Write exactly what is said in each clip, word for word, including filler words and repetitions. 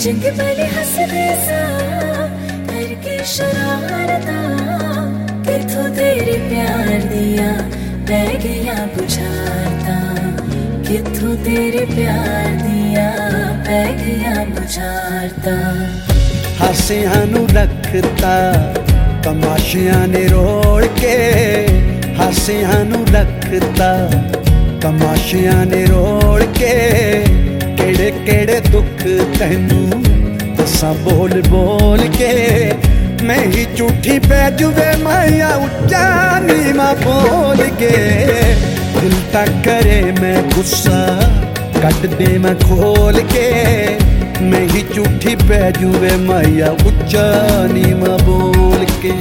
चंगे भले हसदे सा करके शरारता किथों तेरे प्यार दिया पै गया बुझारता किथों तेरे प्यार दिया पै गया बुझारता हासियां नू रखता तमाशियां ने रोल के हासियां नू रखता तमाशियां ने रोल के केड़े केड़े दुख तैनू दसा बोल बोल के मैं ही झूठी पै जुवे माया उच्चा नीमा बोल के दिल तक करे मैं गुस्सा कट दे मैं खोल के मैं ही झूठी पै जुवे माया उच्चा नीमा बोल के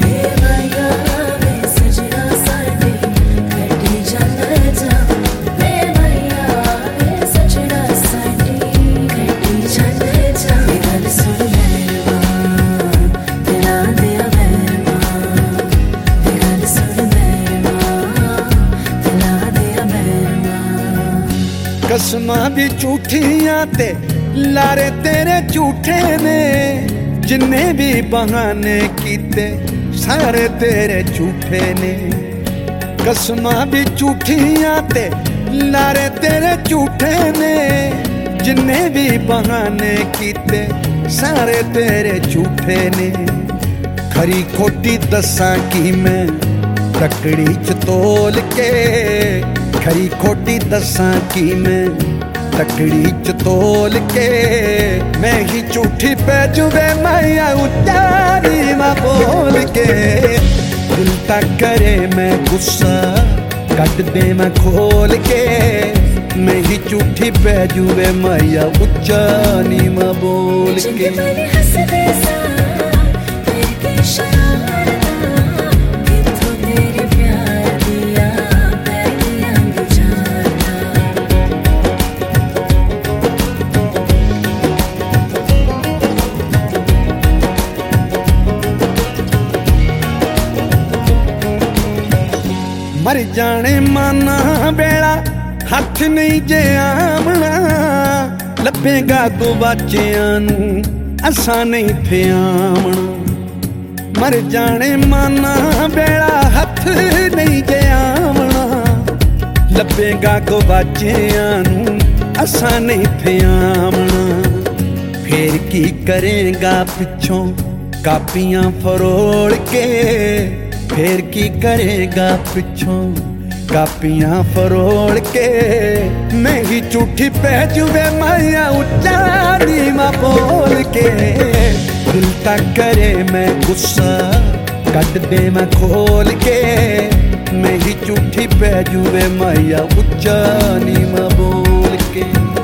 कसमां भी झूठियां ते लारे तेरे झूठे ने जिन्ने भी बहाने कीते सारे तेरे झूठे ने कसमां भी झूठियां ते लारे तेरे झूठे ने जिन्ने भी बहाने कीते सारे तेरे झूठे ने खरी खोटी दसां की मैं तकड़ी च तोल के खरी खोटी दसां की मैं तकड़ी च तोल के मैं ही झूठी पै जुवे माया उच्चा नीमा बोल के दिल तक करे मैं गुस्सा कट दे मैं खोल के मैं ही झूठी पै जुवे माया उच्चा नीमा बोल के मर जाने माना बेड़ा हथ नहीं जे आमना लभेगा तो बच्चियां नू असा नहीं थे आमना मर जाने माना बेड़ा हथ नहीं जे आमना लभेगा तो बच्चियां नू असा नहीं थे आमना फिर की करेगा पिछों कापियां फरोड़ के फिर की करेगा पिछों कापियां फरोड़ के मैं ही झूठी पै जुवे माया उच्चा नीमा बोल के दिल तक करे मैं गुस्सा कट दे मैं खोल के मैं ही झूठी पै जुवे माया उच्चा नीमा बोल के।